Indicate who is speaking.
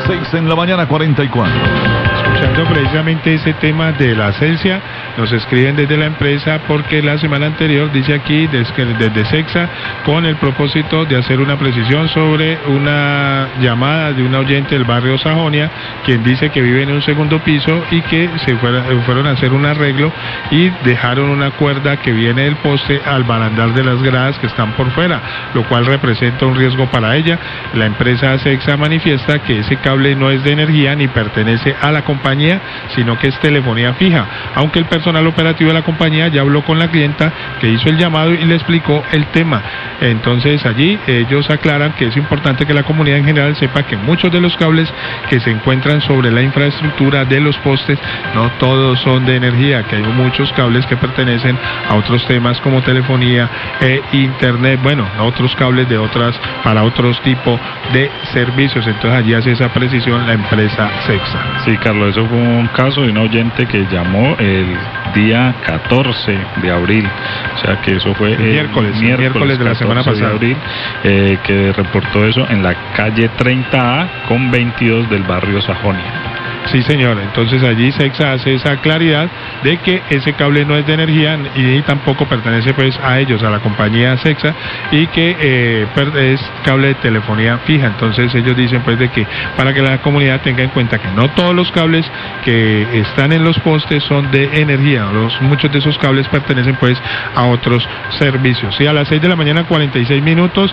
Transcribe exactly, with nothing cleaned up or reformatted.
Speaker 1: seis en la mañana, cuarenta y cuatro.
Speaker 2: Escuchando precisamente ese tema de la Celsia, nos escriben desde la empresa porque la semana anterior, dice aquí, desde, desde Cexa, con el propósito de hacer una precisión sobre una llamada de un oyente del barrio Sajonia, quien dice que vive en un segundo piso y que se fuera, fueron a hacer un arreglo y dejaron una cuerda que viene del poste al barandal de las gradas que están por fuera, lo cual representa un riesgo para ella. La empresa Cexa manifiesta que ese cable no es de energía ni pertenece a la compañía, sino que es telefonía fija, aunque el personal operativo de la compañía ya habló con la clienta que hizo el llamado y le explicó el tema. Entonces allí ellos aclaran que es importante que la comunidad en general sepa que muchos de los cables que se encuentran sobre la infraestructura de los postes no todos son de energía, que hay muchos cables que pertenecen a otros temas como telefonía e internet, bueno, otros cables de otras para otros tipos de servicios. Entonces allí hace esa precisión la empresa Cexa.
Speaker 3: Sí, Carlos, eso fue un caso de un oyente que llamó el día catorce de abril, o sea que eso fue el
Speaker 2: miércoles,
Speaker 3: miércoles,
Speaker 2: miércoles de la semana pasada,
Speaker 3: de abril, eh, que reportó eso en la calle treinta A con veintidós del barrio Sajonia.
Speaker 2: Sí, señor. Entonces allí Cexa hace esa claridad de que ese cable no es de energía y tampoco pertenece pues a ellos, a la compañía Cexa, y que eh, es cable de telefonía fija. Entonces ellos dicen pues de que para que la comunidad tenga en cuenta que no todos los cables que están en los postes son de energía, los, muchos de esos cables pertenecen pues a otros servicios. Y a las seis de la mañana, cuarenta y seis minutos,